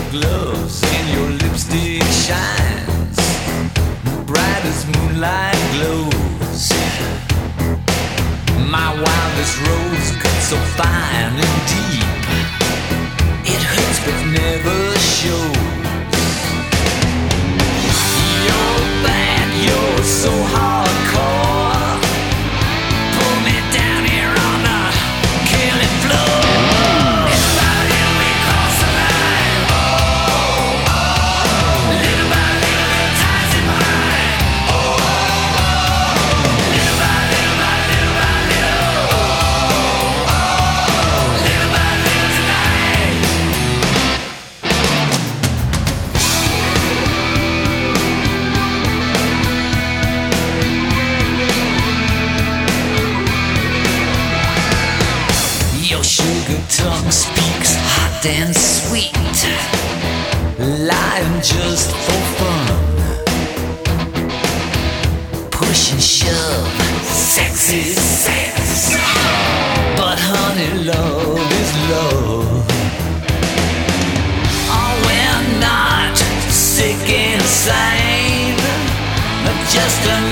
gloves and your lipstick shines bright as moonlight glows. My wildest rose cut so fine and deep, it hurts but never shows. You're bad, you're so hardcore. Pull me down here on the killing floor. Your sugar tongue speaks hot and sweet, lying just for fun. Push and shove, sexy sex. But honey, love is love. Oh, we're not sick insane, just a